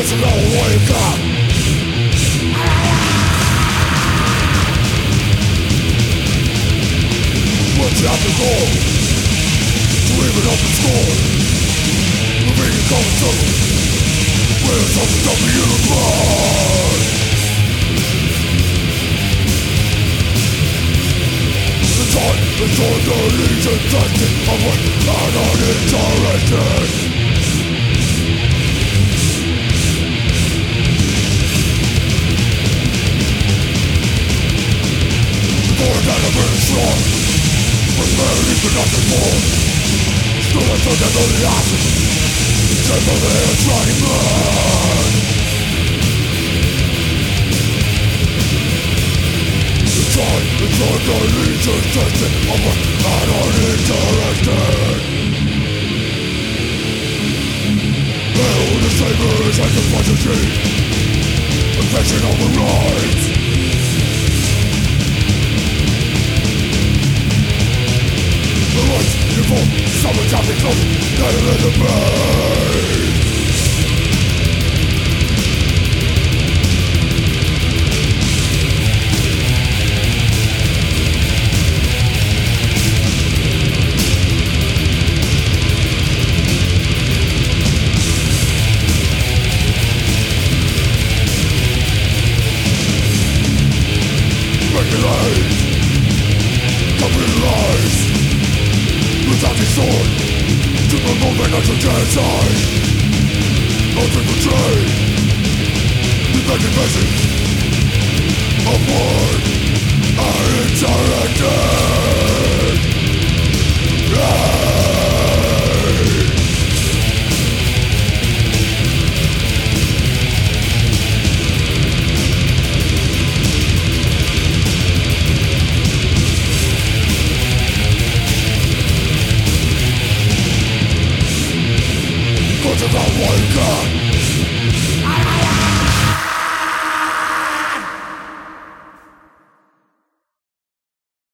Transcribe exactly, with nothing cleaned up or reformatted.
to know wake up. What you have to go to even up the score. Moving and coming circle. Where's something up in the blood? The time is on the legion testing of what I'm uninterested. Strong, prosperity but nothing more. Still I took that only acid. Take over the hands running mad. The time is on the legion testing of what I'm uninterested. Hell, the sabers and the prodigy. Infection overrides. Someone tapping close, gotta let the pain. Regulate, capitalize. Without the sword, to remove an natural genocide. Open the trade, defective message upward and interacted. Yeah.